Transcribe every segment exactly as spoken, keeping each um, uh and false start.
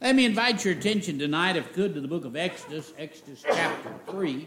Let me invite your attention tonight, if could, to the book of Exodus, Exodus chapter three.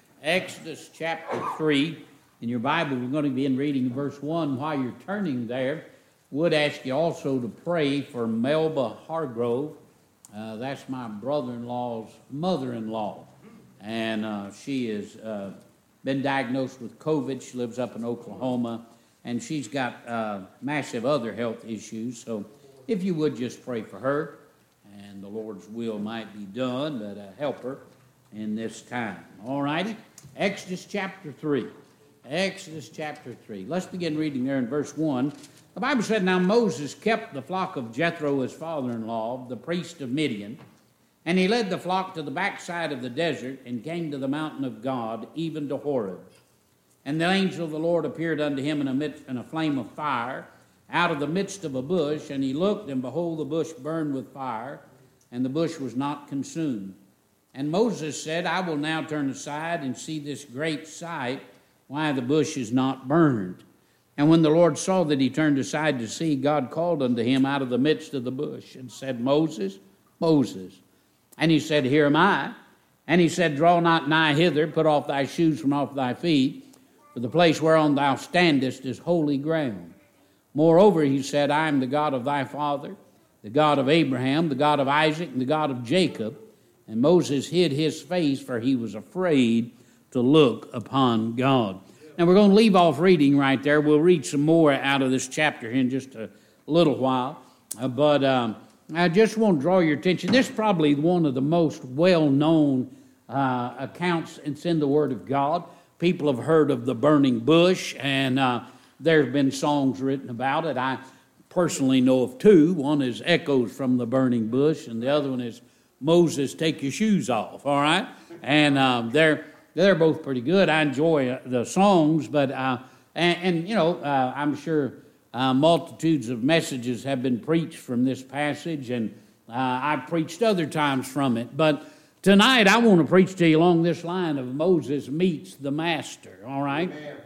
Exodus chapter three. In your Bible, we're going to begin reading verse one. While you're turning there, would ask you also to pray for Melba Hargrove. Uh, that's my brother-in-law's mother-in-law. And uh, she has uh, been diagnosed with COVID. She lives up in Oklahoma. And she's got uh, massive other health issues. So if you would just pray for her, and the Lord's will might be done, but uh, help her in this time. All righty? Exodus chapter three. Exodus chapter three. Let's begin reading there in verse one. The Bible said, Now Moses kept the flock of Jethro, his father-in-law, the priest of Midian, and he led the flock to the backside of the desert and came to the mountain of God, even to Horeb. And the angel of the Lord appeared unto him in a, midst, in a flame of fire, out of the midst of a bush, and he looked, and behold, the bush burned with fire, and the bush was not consumed. And Moses said, I will now turn aside and see this great sight, why the bush is not burned. And when the Lord saw that he turned aside to see, God called unto him out of the midst of the bush, and said, Moses, Moses. And he said, Here am I. And he said, Draw not nigh hither, put off thy shoes from off thy feet, for the place whereon thou standest is holy ground. Moreover, he said, I am the God of thy father, the God of Abraham, the God of Isaac, and the God of Jacob. And Moses hid his face, for he was afraid to look upon God. Now, we're going to leave off reading right there. We'll read some more out of this chapter in just a little while. Uh, but um, I just want to draw your attention. This is probably one of the most well-known uh, accounts it's in the Word of God. People have heard of the burning bush, and uh, there have been songs written about it. I personally know of two. One is Echoes from the Burning Bush, and the other one is Moses, Take Your Shoes Off, all right? And um, they're they're both pretty good. I enjoy the songs, but, uh, and, and, you know, uh, I'm sure uh, multitudes of messages have been preached from this passage, and uh, I've preached other times from it. But tonight I want to preach to you along this line of Moses meets the master, all right? Amen.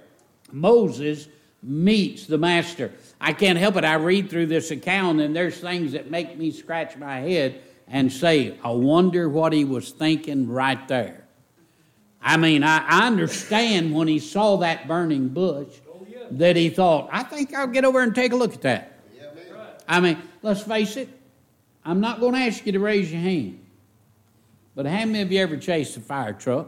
Moses meets the master. I can't help it. I read through this account, and there's things that make me scratch my head and say, I wonder what he was thinking right there. I mean, I, I understand when he saw that burning bush that he thought, I think I'll get over and take a look at that. I mean, let's face it, I'm not going to ask you to raise your hand, but how many of you ever chased a fire truck?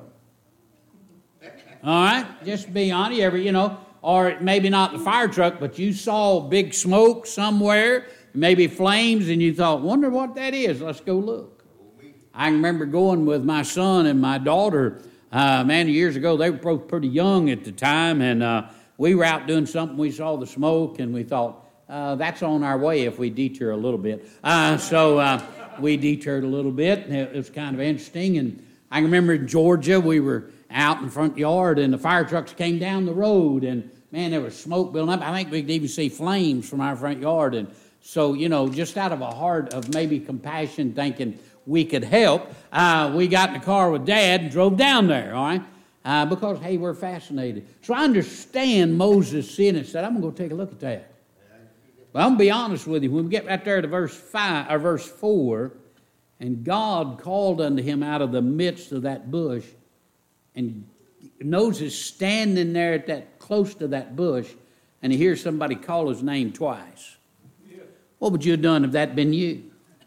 All right, just be honest, you ever, you know, or maybe not the fire truck, but you saw big smoke somewhere, maybe flames, and you thought, wonder what that is, let's go look. I remember going with my son and my daughter, uh, man, years ago, they were both pretty young at the time, and uh, we were out doing something, we saw the smoke, and we thought, uh, that's on our way if we detour a little bit. Uh, so uh, we detoured a little bit, and it was kind of interesting, and I remember in Georgia, we were out in the front yard, and the fire trucks came down the road, and man, there was smoke building up. I think we could even see flames from our front yard, and so, you know, just out of a heart of maybe compassion, thinking we could help, uh, we got in the car with Dad and drove down there, all right? Uh, because, hey, we're fascinated. So I understand Moses seeing it and said, I'm going to go take a look at that. But I'm going to be honest with you. When we get right there to verse five or verse four, and God called unto him out of the midst of that bush, and Moses standing there at that close to that bush, and he hears somebody call his name twice. What would you have done if that had been you?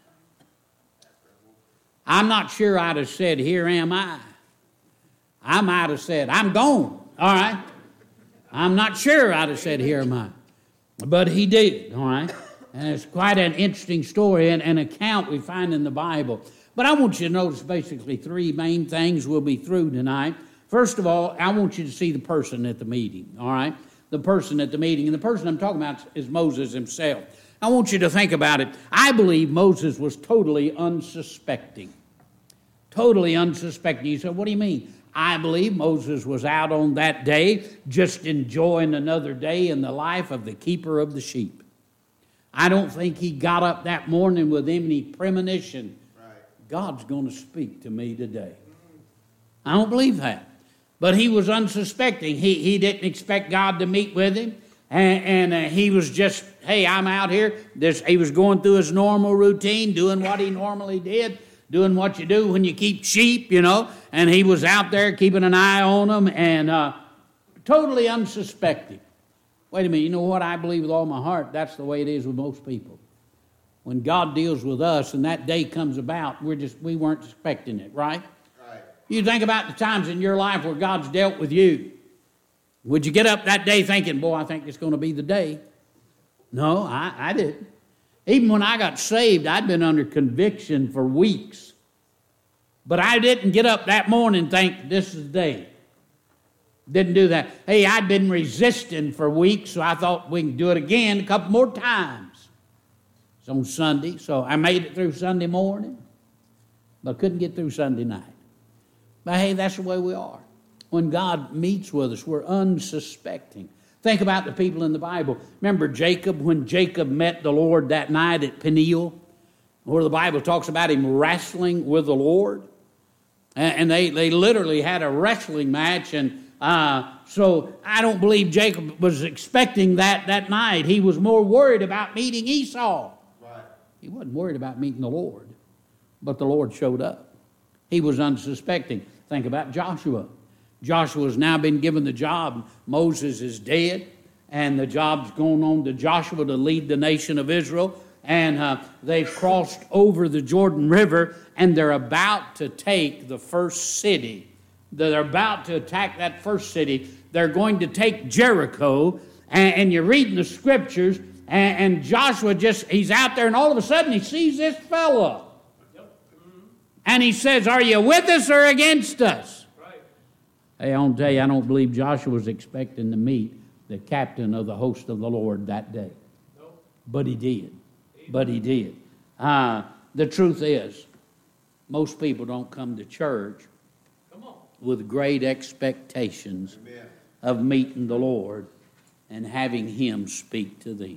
I'm not sure I'd have said, here am I. I might have said, I'm gone. All right. I'm not sure I'd have said, here am I. But he did. All right. And it's quite an interesting story and an account we find in the Bible. But I want you to notice basically three main things we'll be through tonight. First of all, I want you to see the person at the meeting. All right. The person at the meeting. And the person I'm talking about is Moses himself. I want you to think about it. I believe Moses was totally unsuspecting. Totally unsuspecting. You said, what do you mean? I believe Moses was out on that day just enjoying another day in the life of the keeper of the sheep. I don't think he got up that morning with any premonition. Right. God's going to speak to me today. I don't believe that. But he was unsuspecting. He, he didn't expect God to meet with him. And, and uh, he was just, hey, I'm out here. This, he was going through his normal routine, doing what he normally did, doing what you do when you keep sheep, you know. And he was out there keeping an eye on them and uh, totally unsuspecting. Wait a minute, you know what? I believe with all my heart, that's the way it is with most people. When God deals with us and that day comes about, we're just we weren't expecting it, right? Right. You think about the times in your life where God's dealt with you. Would you get up that day thinking, boy, I think it's going to be the day? No, I, I didn't. Even when I got saved, I'd been under conviction for weeks. But I didn't get up that morning and think, this is the day. Didn't do that. Hey, I'd been resisting for weeks, so I thought we can do it again a couple more times. It's on Sunday, so I made it through Sunday morning, but couldn't get through Sunday night. But hey, that's the way we are. When God meets with us, we're unsuspecting. Think about the people in the Bible. Remember Jacob, when Jacob met the Lord that night at Peniel, where the Bible talks about him wrestling with the Lord. And they, they literally had a wrestling match. And uh, so I don't believe Jacob was expecting that that night. He was more worried about meeting Esau. Right. He wasn't worried about meeting the Lord. But the Lord showed up. He was unsuspecting. Think about Joshua. Joshua's now been given the job. Moses is dead, and the job's going on to Joshua to lead the nation of Israel. And uh, they've crossed over the Jordan River, and they're about to take the first city. They're about to attack that first city. They're going to take Jericho, and, and you're reading the scriptures, and, and Joshua just, he's out there, and all of a sudden he sees this fella. And he says, are you with us or against us? Hey, I want to tell you, I don't believe Joshua was expecting to meet the captain of the host of the Lord that day. No. But he did. But he did. Uh, the truth is, most people don't come to church come on. with great expectations Amen. Of meeting the Lord and having Him speak to them.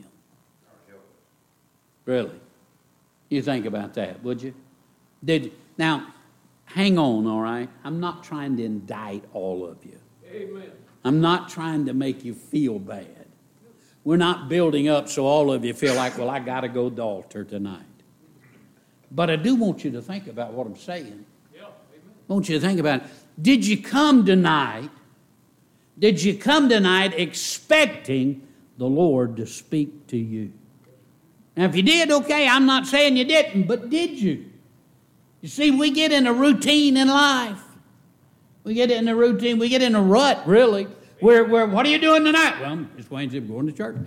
Really? You think about that, would you? Did now... Hang on, all right? I'm not trying to indict all of you. Amen. I'm not trying to make you feel bad. We're not building up so all of you feel like, well, I got to go to the altar tonight. But I do want you to think about what I'm saying. Yeah. Amen. I want you to think about it. Did you come tonight? Did you come tonight expecting the Lord to speak to you? Now, if you did, okay, I'm not saying you didn't, but did you? You see, we get in a routine in life. We get in a routine. We get in a rut, really. Where, where, what are you doing tonight? Well, it's Wednesday. I'm going to church.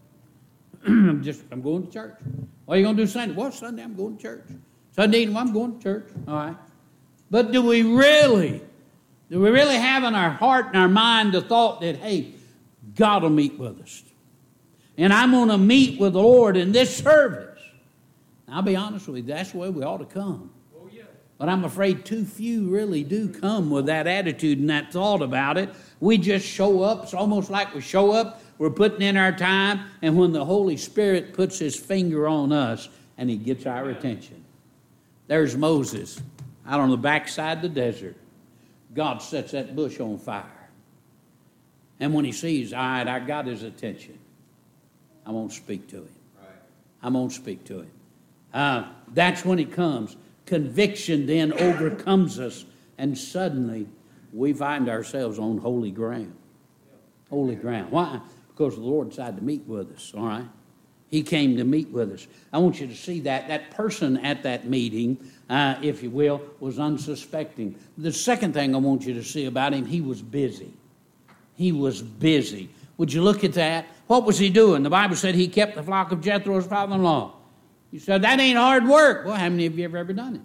I'm just, I'm going to church. What are you going to do Sunday? Well, Sunday I'm going to church. Sunday, well, I'm going to church. All right. But do we really, do we really have in our heart and our mind the thought that, hey, God will meet with us. And I'm going to meet with the Lord in this service. Now, I'll be honest with you, that's the way we ought to come. But I'm afraid too few really do come with that attitude and that thought about it. We just show up. It's almost like we show up, we're putting in our time, and when the Holy Spirit puts His finger on us and He gets our attention. There's Moses out on the backside of the desert. God sets that bush on fire. And when He sees, all right, I got his attention, I won't speak to him. I won't speak to him. Uh, that's when it comes. Conviction then overcomes us, and suddenly we find ourselves on holy ground. Holy ground. Why? Because the Lord decided to meet with us, all right? He came to meet with us. I want you to see that. That person at that meeting, uh, if you will, was unsuspecting. The second thing I want you to see about him, he was busy. He was busy. Would you look at that? What was he doing? The Bible said he kept the flock of Jethro, his father-in-law. You said, that ain't hard work. Well, how many of you have ever done it?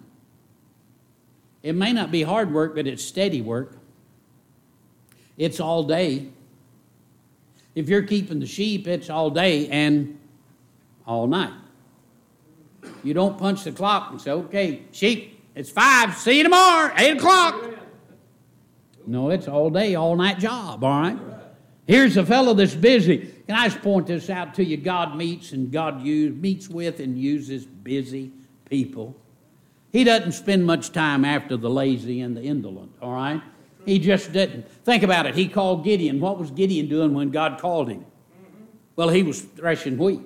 It may not be hard work, but it's steady work. It's all day. If you're keeping the sheep, it's all day and all night. You don't punch the clock and say, okay, sheep, it's five, see you tomorrow, eight o'clock. No, it's all day, all night job, all right? Here's a fellow that's busy. Can I just point this out to you? God meets and God use, meets with and uses busy people. He doesn't spend much time after the lazy and the indolent, all right? He just didn't. Think about it. He called Gideon. What was Gideon doing when God called him? Well, he was threshing wheat.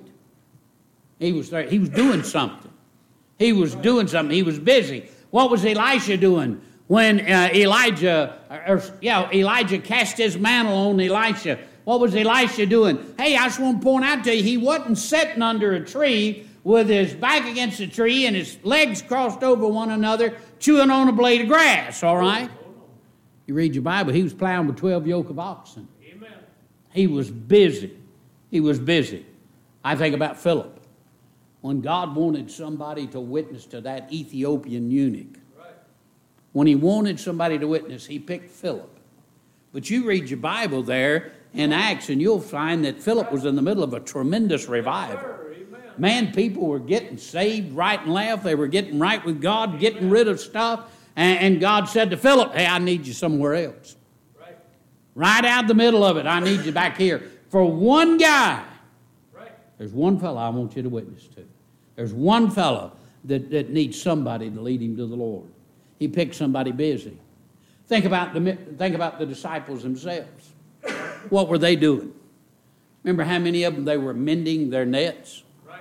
He was thre- he was doing something. He was doing something. He was busy. What was Elisha doing when uh, Elijah, or, yeah, Elijah cast his mantle on Elisha? What was Elisha doing? Hey, I just want to point out to you, he wasn't sitting under a tree with his back against the tree and his legs crossed over one another, chewing on a blade of grass, all right? You read your Bible, he was plowing with twelve yoke of oxen. Amen. He was busy. He was busy. I think about Philip. When God wanted somebody to witness to that Ethiopian eunuch, right. When he wanted somebody to witness, he picked Philip. But you read your Bible there in Acts, and you'll find that Philip was in the middle of a tremendous revival. Man, people were getting saved right and left. They were getting right with God, getting rid of stuff. And, and God said to Philip, hey, I need you somewhere else. Right. Right out the middle of it, I need you back here. For one guy, right. There's one fellow I want you to witness to. There's one fellow that, that needs somebody to lead him to the Lord. He picked somebody busy. Think about the, think about the disciples themselves. What were they doing? Remember how many of them they were mending their nets?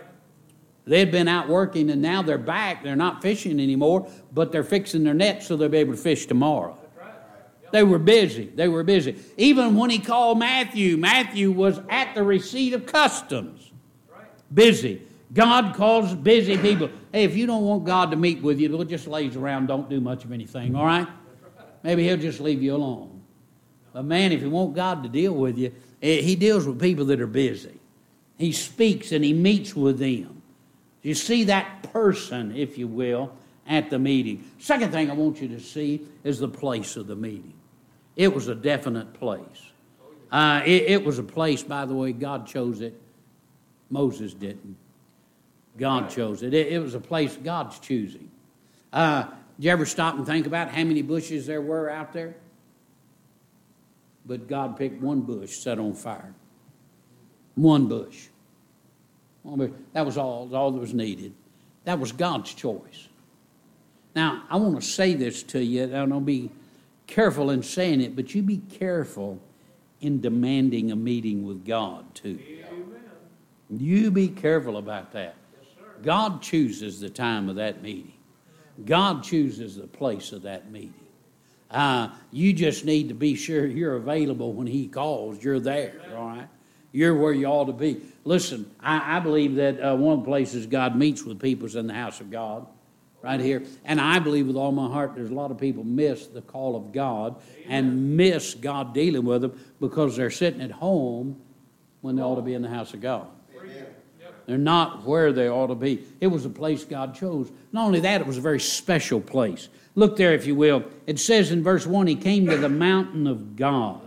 They had been out working, and now they're back. They're not fishing anymore, but they're fixing their nets so they'll be able to fish tomorrow. They were busy. They were busy. Even when he called Matthew, Matthew was at the receipt of customs. Busy. God calls busy people. Hey, if you don't want God to meet with you, we'll just laze around, don't do much of anything, all right? Maybe he'll just leave you alone. But man, if you want God to deal with you, he deals with people that are busy. He speaks and he meets with them. You see that person, if you will, at the meeting. Second thing I want you to see is the place of the meeting. It was a definite place. Uh, it, it was a place, by the way, God chose it. Moses didn't. God chose it. It, it was a place God's choosing. Uh, did you ever stop and think about how many bushes there were out there? But God picked one bush set on fire. One bush. That was all, all that was needed. That was God's choice. Now, I want to say this to you, and I'll be careful in saying it, but you be careful in demanding a meeting with God, too. Amen. You be careful about that. Yes, sir. God chooses the time of that meeting. God chooses the place of that meeting. Uh, you just need to be sure you're available when he calls. You're there, all right? You're where you ought to be. Listen, I, I believe that uh, one of the places God meets with people is in the house of God, right here. And I believe with all my heart there's a lot of people miss the call of God and miss God dealing with them because they're sitting at home when they ought to be in the house of God. They're not where they ought to be. It was a place God chose. Not only that, it was a very special place. Look there, if you will. It says in verse one, he came to the mountain of God,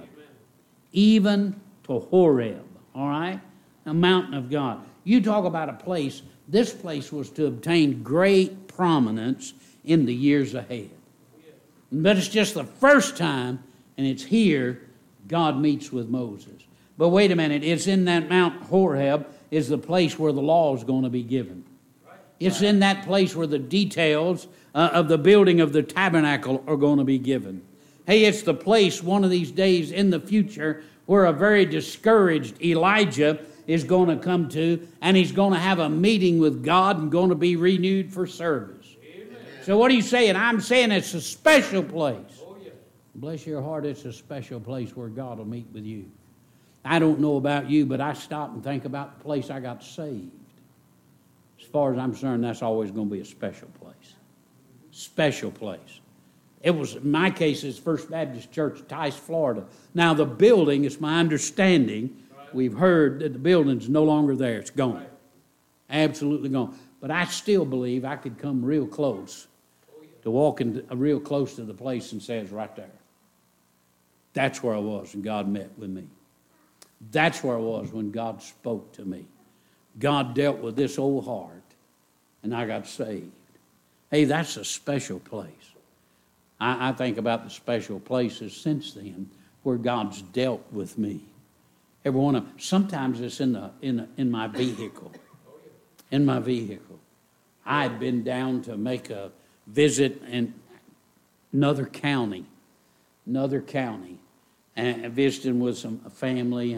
even to Horeb. All right? A mountain of God. You talk about a place, this place was to obtain great prominence in the years ahead. But it's just the first time, and it's here, God meets with Moses. But wait a minute, it's in that Mount Horeb is the place where the law is going to be given. It's in that place where the details uh, of the building of the tabernacle are going to be given. Hey, it's the place one of these days in the future where a very discouraged Elijah is going to come to, and he's going to have a meeting with God and going to be renewed for service. Amen. So what are you saying? I'm saying it's a special place. Oh, yeah. Bless your heart, it's a special place where God will meet with you. I don't know about you, but I stop and think about the place I got saved. As far as I'm concerned, that's always going to be a special place. Special place. It was, in my case, it's First Baptist Church, Tice, Florida. Now, the building, it's my understanding, we've heard that the building's no longer there. It's gone. Absolutely gone. But I still believe I could come real close to walking real close to the place and say it's right there. That's where I was when God met with me. That's where I was when God spoke to me. God dealt with this old heart, and I got saved. Hey, that's a special place. I, I think about the special places since then where God's dealt with me. Every one of them. Sometimes it's in the in the, in my vehicle. In my vehicle. I had been down to make a visit in another county, another county, and visiting with some a family, and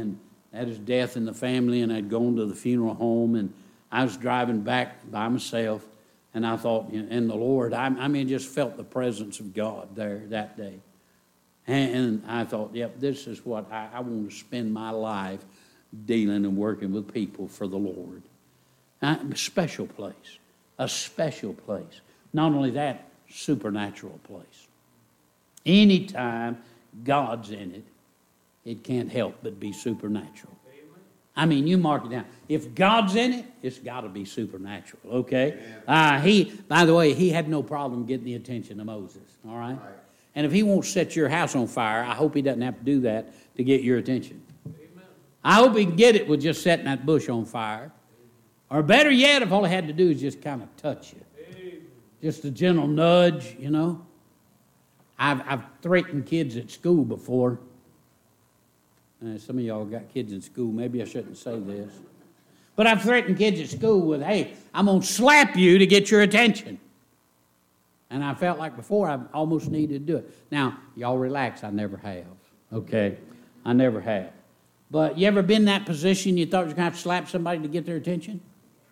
had his death in the family, and I'd gone to the funeral home, and I was driving back by myself, and I thought, you know, and the Lord, I, I mean, just felt the presence of God there that day. And, and I thought, yep, this is what I, I want to spend my life dealing and working with people for the Lord. A special place, a special place. Not only that, supernatural place. Anytime God's in it, it can't help but be supernatural. I mean, you mark it down. If God's in it, it's got to be supernatural, okay? Uh, he, by the way, he had no problem getting the attention of Moses, all right? right? And if he won't set your house on fire, I hope he doesn't have to do that to get your attention. Amen. I hope he can get it with just setting that bush on fire. Or better yet, if all he had to do is just kind of touch you. Amen. Just a gentle nudge, you know. I've, I've threatened kids at school before. Uh, some of y'all got kids in school. Maybe I shouldn't say this. But I've threatened kids at school with, hey, I'm going to slap you to get your attention. And I felt like before I almost needed to do it. Now, y'all relax. I never have. Okay? I never have. But you ever been in that position you thought you were going to have to slap somebody to get their attention?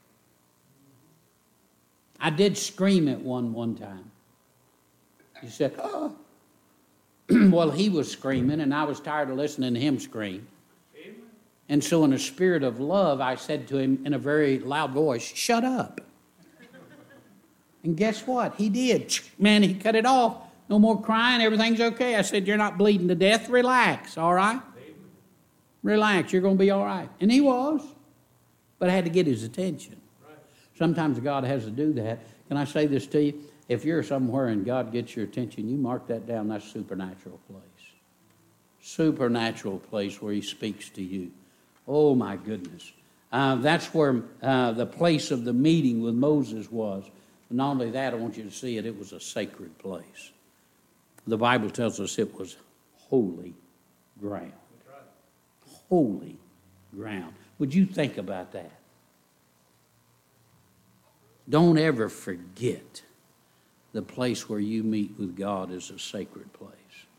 I did scream at one one time. He said, oh. Well, he was screaming, and I was tired of listening to him scream. Amen. And so in a spirit of love, I said to him in a very loud voice, shut up. And guess what? He did. Man, he cut it off. No more crying. Everything's okay. I said, you're not bleeding to death. Relax, all right? Amen. Relax. You're going to be all right. And he was. But I had to get his attention. Right. Sometimes God has to do that. Can I say this to you? If you're somewhere and God gets your attention, you mark that down. That's a supernatural place. Supernatural place where he speaks to you. Oh, my goodness. Uh, that's where uh, the place of the meeting with Moses was. But not only that, I want you to see it. It was a sacred place. The Bible tells us it was holy ground. Holy ground. Would you think about that? Don't ever forget the place where you meet with God is a sacred place.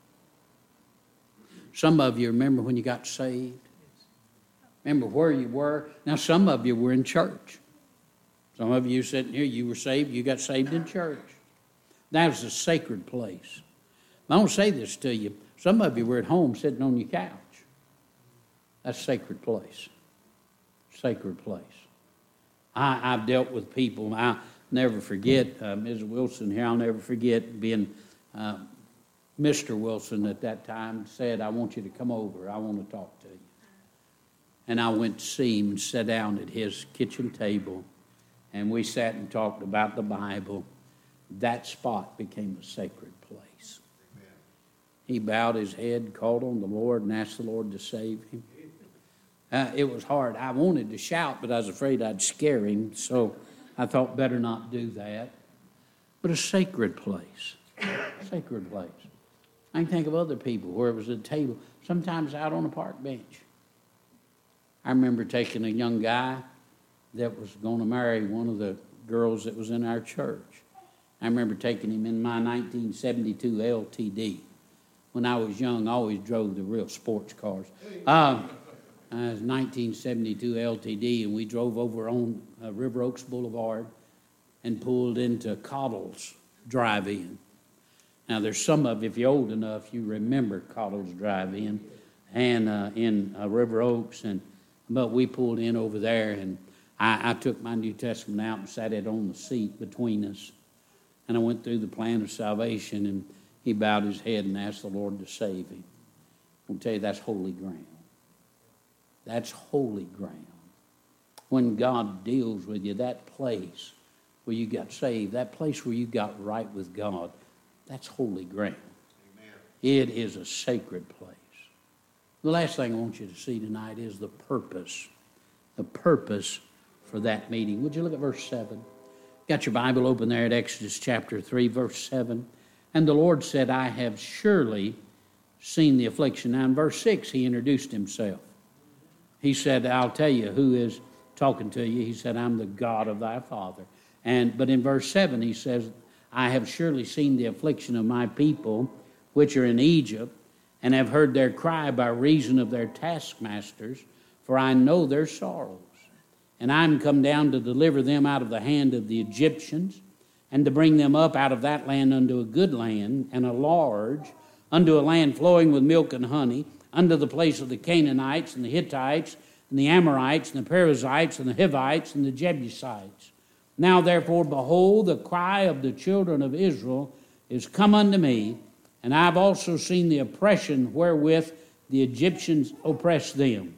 Some of you remember when you got saved? Remember where you were? Now, some of you were in church. Some of you sitting here, you were saved, you got saved in church. That was a sacred place. I don't say this to you. Some of you were at home sitting on your couch. That's a sacred place. Sacred place. I, I've dealt with people. I never forget, uh, Missus Wilson here, I'll never forget being uh, Mister Wilson at that time said, I want you to come over. I want to talk to you. And I went to see him and sat down at his kitchen table, and we sat and talked about the Bible. That spot became a sacred place. Amen. He bowed his head, called on the Lord, and asked the Lord to save him. Uh, it was hard. I wanted to shout, but I was afraid I'd scare him, so I thought better not do that. But a sacred place. Sacred place. I can think of other people where it was a table, sometimes out on a park bench. I remember taking a young guy that was going to marry one of the girls that was in our church. I remember taking him in my nineteen seventy-two L T D. When I was young, I always drove the real sports cars. Um, Uh, it was nineteen seventy-two L T D, and we drove over on uh, River Oaks Boulevard and pulled into Cottle's Drive-In. Now, there's some of you, if you're old enough, you remember Cottle's Drive-In and uh, in uh, River Oaks. And but we pulled in over there, and I, I took my New Testament out and sat it on the seat between us. And I went through the plan of salvation, and he bowed his head and asked the Lord to save him. I'll tell you, that's holy ground. That's holy ground. When God deals with you, that place where you got saved, that place where you got right with God, that's holy ground. Amen. It is a sacred place. The last thing I want you to see tonight is the purpose. The purpose for that meeting. Would you look at verse seven? Got your Bible open there at Exodus chapter three, verse seven. And the Lord said, I have surely seen the affliction. Now in verse six, he introduced himself. He said, I'll tell you who is talking to you. He said, I'm the God of thy father. And but in verse seven, he says, I have surely seen the affliction of my people, which are in Egypt, and have heard their cry by reason of their taskmasters, for I know their sorrows. And I am come down to deliver them out of the hand of the Egyptians, and to bring them up out of that land unto a good land, and a large, unto a land flowing with milk and honey, unto the place of the Canaanites, and the Hittites, and the Amorites, and the Perizzites, and the Hivites, and the Jebusites. Now therefore, behold, the cry of the children of Israel is come unto me, and I have also seen the oppression wherewith the Egyptians oppress them.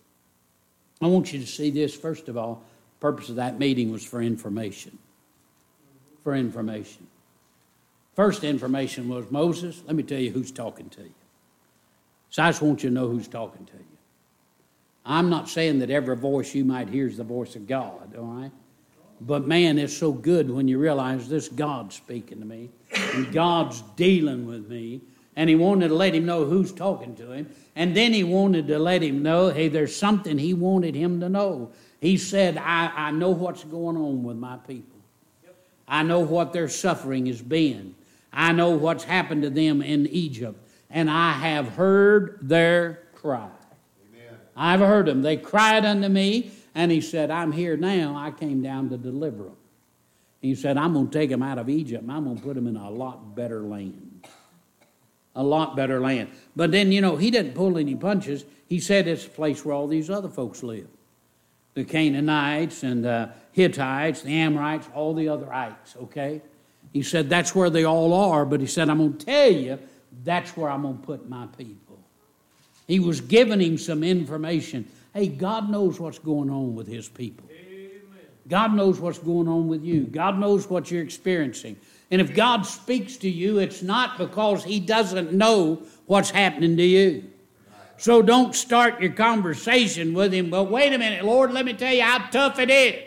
I want you to see this. First of all, the purpose of that meeting was for information. For information. First information was, Moses, let me tell you who's talking to you. So I just want you to know who's talking to you. I'm not saying that every voice you might hear is the voice of God, all right? But man, it's so good when you realize this God's speaking to me, and God's dealing with me, and he wanted to let him know who's talking to him, and then he wanted to let him know, hey, there's something he wanted him to know. He said, I, I know what's going on with my people. I know what their suffering has been. I know what's happened to them in Egypt, and I have heard their cry. Amen. I've heard them. They cried unto me, and he said, I'm here now. I came down to deliver them. He said, I'm going to take them out of Egypt, and I'm going to put them in a lot better land. A lot better land. But then, you know, he didn't pull any punches. He said it's a place where all these other folks live. The Canaanites and the Hittites, the Amorites, all the other ites, okay? He said that's where they all are, but he said, I'm going to tell you, that's where I'm going to put my people. He was giving him some information. Hey, God knows what's going on with his people. Amen. God knows what's going on with you. God knows what you're experiencing. And if God speaks to you, it's not because he doesn't know what's happening to you. So don't start your conversation with him, but wait a minute, Lord, let me tell you how tough it is.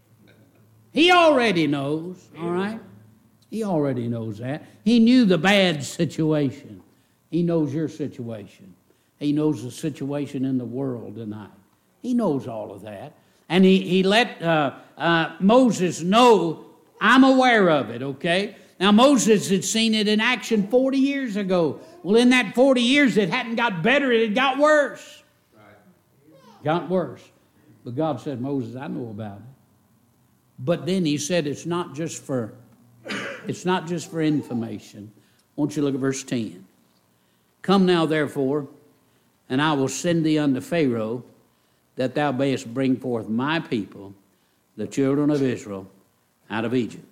He already knows, all right? He already knows that. He knew the bad situation. He knows your situation. He knows the situation in the world tonight. He knows all of that. And he, he let uh, uh, Moses know, I'm aware of it, okay? Now, Moses had seen it in action forty years ago. Well, in that forty years, it hadn't got better, it had got worse. Right. Got worse. But God said, Moses, I know about it. But then he said it's not just for, it's not just for information. I want you to look at verse ten. Come now, therefore, and I will send thee unto Pharaoh, that thou mayest bring forth my people, the children of Israel, out of Egypt.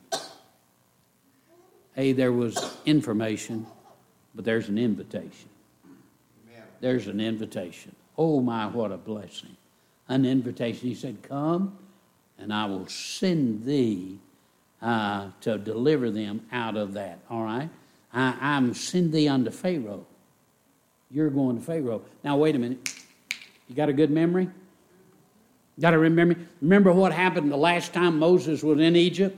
Hey, there was information, but there's an invitation. Amen. There's an invitation. Oh my, what a blessing. An invitation. He said, come, and I will send thee uh, to deliver them out of that. All right? I, I'm send thee unto Pharaoh. You're going to Pharaoh. Now, wait a minute. You got a good memory? Got to remember. Remember what happened the last time Moses was in Egypt?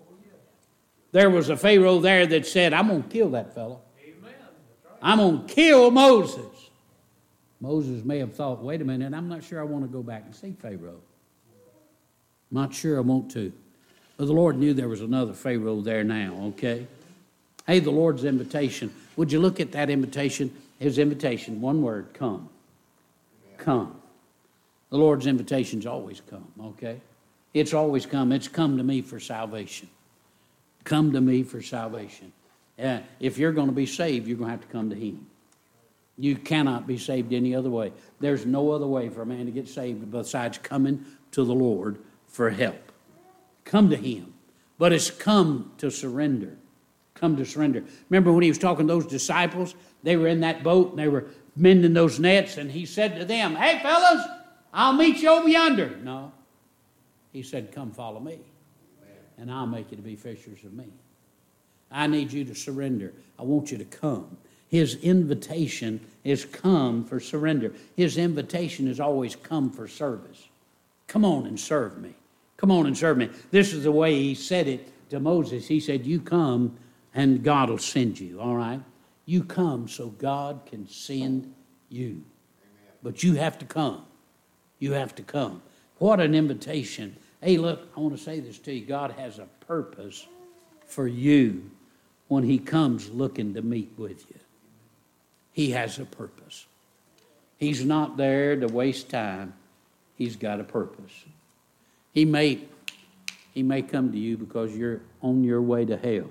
There was a Pharaoh there that said, I'm going to kill that fellow. Amen. That's right. I'm going to kill Moses. Moses may have thought, wait a minute, I'm not sure I want to go back and see Pharaoh. I'm not sure I want to. But the Lord knew there was another Pharaoh there now, okay? Hey, the Lord's invitation. Would you look at that invitation? His invitation, one word, come. Come. The Lord's invitation's always come, okay? It's always come. It's come to me for salvation. Come to me for salvation. Uh, if you're going to be saved, you're going to have to come to him. You cannot be saved any other way. There's no other way for a man to get saved besides coming to the Lord for help. Come to him. But it's come to surrender. Come to surrender. Remember when he was talking to those disciples? They were in that boat and they were mending those nets, and he said to them, hey, fellas, I'll meet you over yonder. No. He said, come follow me, and I'll make you to be fishers of men. I need you to surrender. I want you to come. His invitation is come for surrender. His invitation is always come for service. Come on and serve me. Come on and serve me. This is the way he said it to Moses. He said, you come and God will send you, all right? You come so God can send you. But you have to come. You have to come. What an invitation. Hey, look, I want to say this to you. God has a purpose for you when he comes looking to meet with you. He has a purpose. He's not there to waste time. He's got a purpose. He may, he may come to you because you're on your way to hell.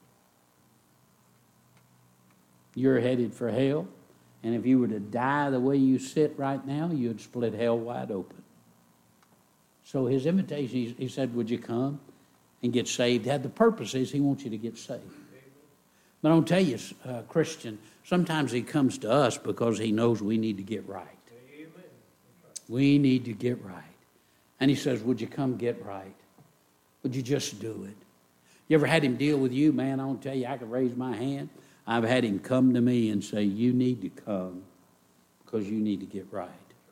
You're headed for hell, and if you were to die the way you sit right now, you'd split hell wide open. So his invitation, he, he said, would you come and get saved? Had the purpose is he wants you to get saved. But I'll tell you, uh, Christian, sometimes he comes to us because he knows we need to get right. We need to get right. And he says, would you come get right? Would you just do it? You ever had him deal with you? Man, I'll tell you, I can raise my hand. I've had him come to me and say, you need to come because you need to get right.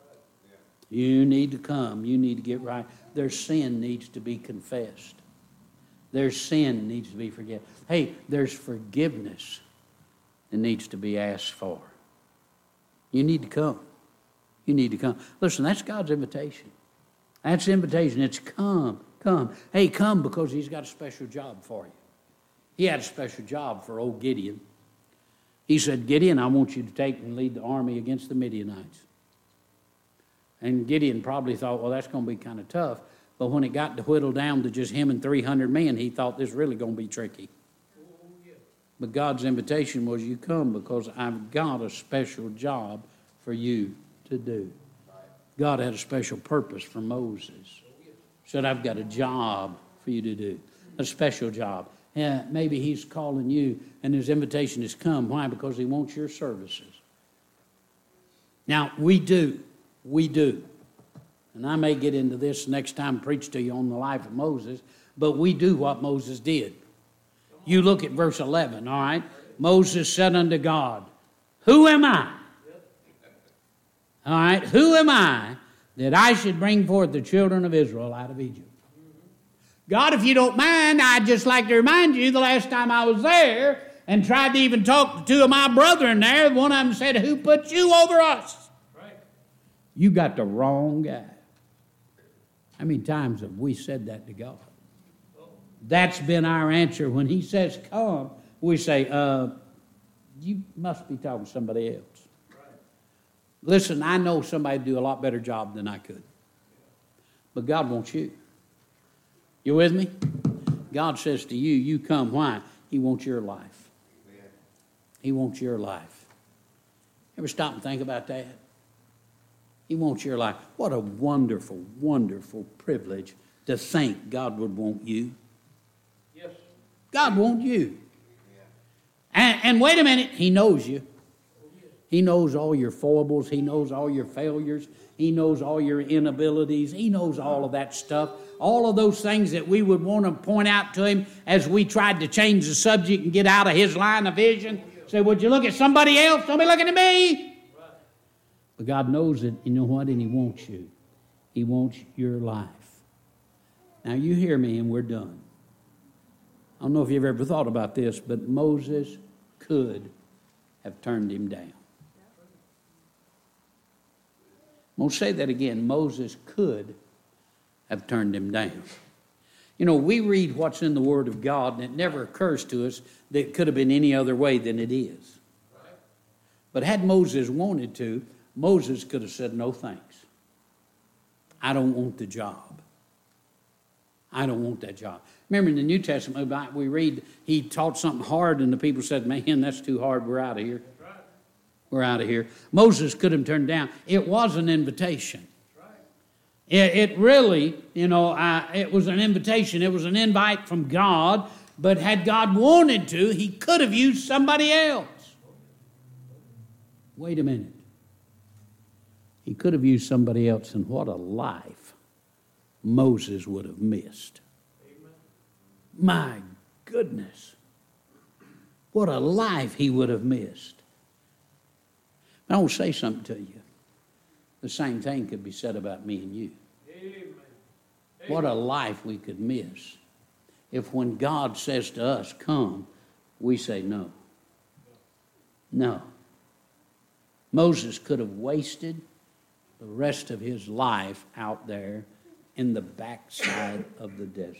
You need to come. You need to get right. Their sin needs to be confessed. Their sin needs to be forgiven. Hey, there's forgiveness that needs to be asked for. You need to come. You need to come. Listen, that's God's invitation. That's the invitation. It's come, come. Hey, come because he's got a special job for you. He had a special job for old Gideon. He said, Gideon, I want you to take and lead the army against the Midianites. And Gideon probably thought, well, that's going to be kind of tough. But when it got to whittle down to just him and three hundred men, he thought this really going to be tricky. But God's invitation was, you come because I've got a special job for you to do. God had a special purpose for Moses. He said, I've got a job for you to do, a special job. Yeah, maybe he's calling you, and his invitation has come. Why? Because he wants your services. Now, we do. We do. And I may get into this next time, preach to you on the life of Moses, but we do what Moses did. You look at verse eleven, all right? Moses said unto God, who am I? All right, who am I that I should bring forth the children of Israel out of Egypt? God, if you don't mind, I'd just like to remind you the last time I was there and tried to even talk to two of my brethren there, one of them said, who put you over us? Right. You got the wrong guy. How many times have we said that to God? That's been our answer. When he says come, we say, uh, you must be talking to somebody else. Right. Listen, I know somebody do a lot better job than I could. But God wants you. You with me? God says to you, you come. Why? He wants your life. He wants your life. Ever stop and think about that? He wants your life. What a wonderful, wonderful privilege to think God would want you. Yes. God wants you. And, and wait a minute, he knows you. He knows all your foibles. He knows all your failures. He knows all your inabilities. He knows all of that stuff. All of those things that we would want to point out to him as we tried to change the subject and get out of his line of vision. Say, would you look at somebody else? Don't be looking at me. But God knows it. You know what? And he wants you. He wants your life. Now you hear me and we're done. I don't know if you've ever thought about this, but Moses could have turned him down. I'm going to say that again. Moses could have turned him down. You know, we read what's in the Word of God, and it never occurs to us that it could have been any other way than it is. But had Moses wanted to, Moses could have said, no thanks. I don't want the job. I don't want that job. Remember in the New Testament, we read he taught something hard, and the people said, man, that's too hard. We're out of here. We're out of here. Moses could have turned down. It was an invitation. It, it really, you know, uh, it was an invitation. It was an invite from God. But had God wanted to, he could have used somebody else. Wait a minute. He could have used somebody else, and what a life Moses would have missed. Amen. My goodness. What a life he would have missed. I want to say something to you. The same thing could be said about me and you. Amen. What a life we could miss if when God says to us, come, we say no. No. Moses could have wasted the rest of his life out there in the backside of the desert.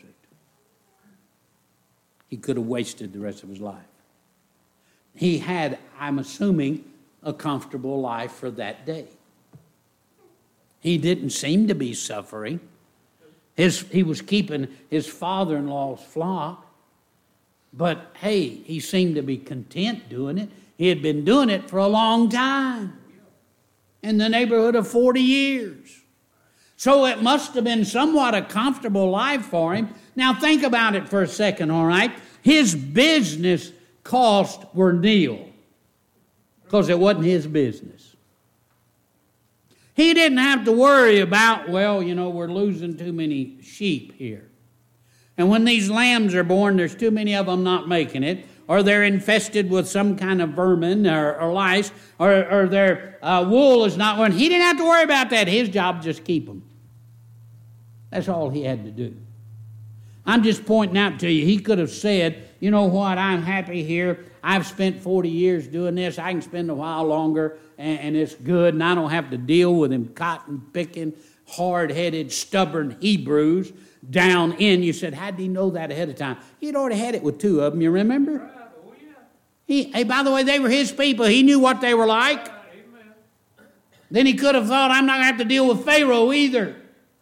He could have wasted the rest of his life. He had, I'm assuming, a comfortable life for that day. He didn't seem to be suffering. His, he was keeping his father-in-law's flock. But, hey, he seemed to be content doing it. He had been doing it for a long time, in the neighborhood of forty years. So it must have been somewhat a comfortable life for him. Now, think about it for a second, all right? His business costs were nil because it wasn't his business. He didn't have to worry about, well, you know, we're losing too many sheep here. And when these lambs are born, there's too many of them not making it, or they're infested with some kind of vermin or, or lice, or, or their uh, wool is not one. He didn't have to worry about that. His job was just keep them. That's all he had to do. I'm just pointing out to you, he could have said, you know what, I'm happy here. I've spent forty years doing this. I can spend a while longer, and, and it's good, and I don't have to deal with them cotton-picking, hard-headed, stubborn Hebrews down in. You said, how did he know that ahead of time? He'd already had it with two of them, you remember? Oh, yeah. He, hey, by the way, they were his people. He knew what they were like. Amen. Then he could have thought, I'm not going to have to deal with Pharaoh either.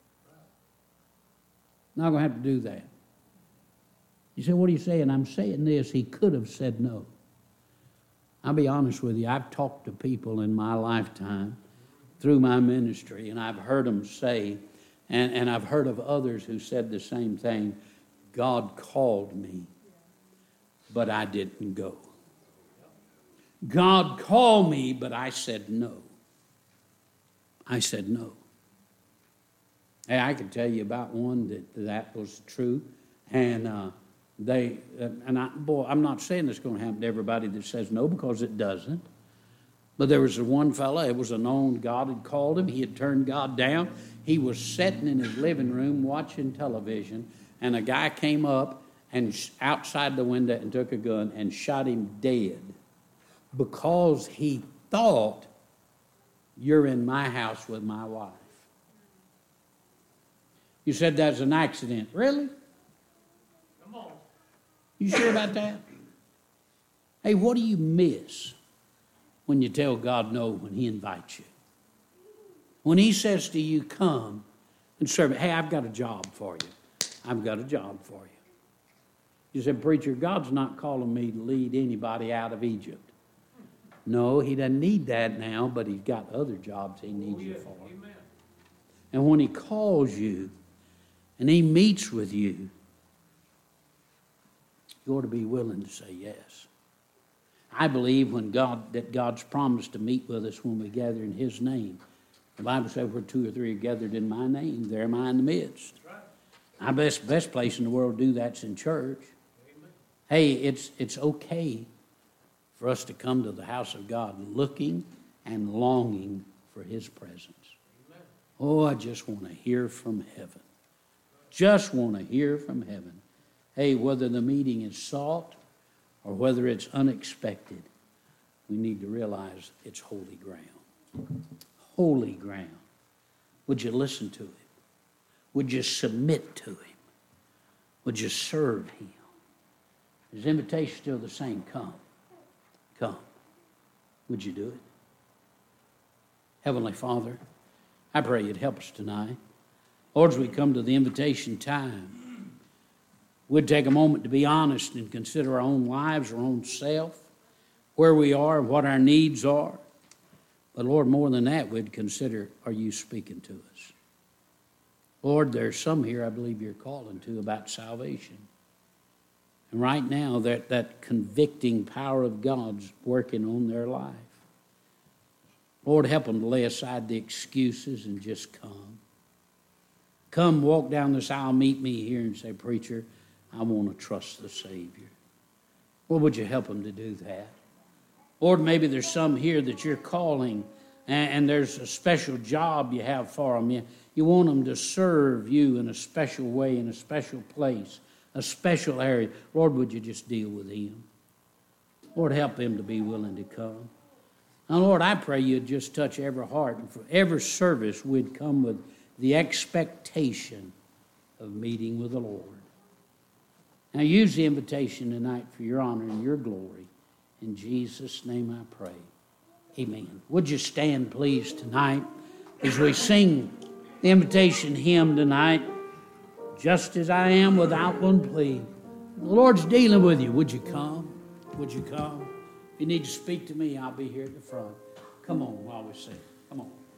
Not going to have to do that. You say, what are you saying? I'm saying this. He could have said no. I'll be honest with you. I've talked to people in my lifetime through my ministry, and I've heard them say, and, and I've heard of others who said the same thing, God called me, but I didn't go. God called me, but I said no. I said no. Hey, I can tell you about one that that was true, and uh, they and I, boy, I'm not saying it's going to happen to everybody that says no, because it doesn't. But there was one fella. It was a known God had called him. He had turned God down. He was sitting in his living room watching television, and a guy came up and outside the window and took a gun and shot him dead because he thought, you're in my house with my wife. You said that's an accident. Really? Come on. You sure about that? Hey, what do you miss when you tell God no when he invites you? When he says to you, come and serve me. Hey, I've got a job for you. I've got a job for you. You said, preacher, God's not calling me to lead anybody out of Egypt. No, he doesn't need that now, but he's got other jobs he needs you for. Amen. And when he calls you and he meets with you, you ought to be willing to say yes. I believe when God that God's promised to meet with us when we gather in his name. The Bible says where two or three are gathered in my name, there am I in the midst. That's right. Our best, best place in the world to do that's in church. Amen. Hey, it's it's okay for us to come to the house of God looking and longing for his presence. Amen. Oh, I just want to hear from heaven. Just want to hear from heaven. Hey, whether the meeting is sought or whether it's unexpected, we need to realize it's holy ground. Holy ground. Would you listen to him? Would you submit to him? Would you serve him? His invitation still the same. Come. Come. Would you do it? Heavenly Father, I pray you'd help us tonight. Lord, as we come to the invitation time, we'd take a moment to be honest and consider our own lives, our own self, where we are, what our needs are. But Lord, more than that, we'd consider, are you speaking to us? Lord, there's some here I believe you're calling to about salvation. And right now, that, that convicting power of God's working on their life. Lord, help them to lay aside the excuses and just come. Come, walk down this aisle, meet me here and say, preacher, I want to trust the Savior. Lord, would you help them to do that? Lord, maybe there's some here that you're calling and, and there's a special job you have for them. You, you want them to serve you in a special way, in a special place, a special area. Lord, would you just deal with him? Lord, help them to be willing to come. Now, Lord, I pray you'd just touch every heart, and for every service we'd come with the expectation of meeting with the Lord. Now, use the invitation tonight for your honor and your glory. In Jesus' name I pray. Amen. Would you stand, please, tonight? as we sing the invitation hymn tonight, just as I am without one plea. The Lord's dealing with you. Would you come? Would you come? If you need to speak to me, I'll be here at the front. Come on while we sing. Come on.